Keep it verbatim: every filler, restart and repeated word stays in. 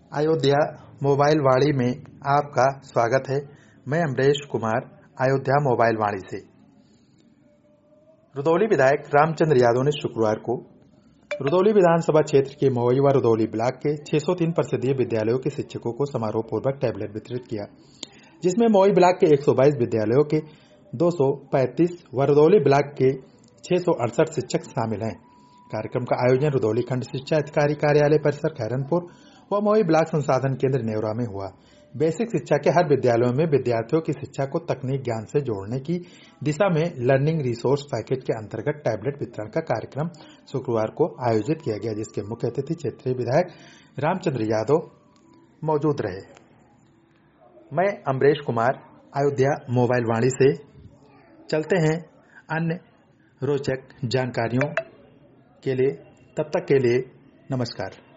Ayodhya mobile वाणी में आपका स्वागत है। मैं अमरेश कुमार, अयोध्या मोबाइल वाणी से। रुदौली विधायक रामचंद्र यादव ने शुक्रवार को रुदौली विधानसभा क्षेत्र के मवई व रुदौली ब्लॉक के छह सौ तीन परिषदीय विद्यालयों के शिक्षकों को समारोह पूर्वक टैबलेट वितरित किया, जिसमें मवई ब्लॉक के एक सौ बाईस विद्यालयों के दो सौ पैंतीस व रुदौली ब्लॉक के छह सौ अड़सठ शिक्षक शामिल हैं। कार्यक्रम का आयोजन रुदौली खंड शिक्षा अधिकारी कार्यालय परिसर खैरनपुर व मवई ब्लॉक संसाधन केंद्र नेवरा में हुआ। बेसिक शिक्षा के हर विद्यालयों में विद्यार्थियों की शिक्षा को तकनीक ज्ञान से जोड़ने की दिशा में लर्निंग रिसोर्स पैकेज के अंतर्गत टैबलेट वितरण का कार्यक्रम शुक्रवार को आयोजित किया गया, जिसके मुख्य अतिथि क्षेत्रीय विधायक रामचंद्र यादव मौजूद रहे। मैं अमरेश कुमार, अयोध्या मोबाइल वाणी से। चलते हैं अन्य रोचक जानकारियों के लिए, तब तक के लिए नमस्कार।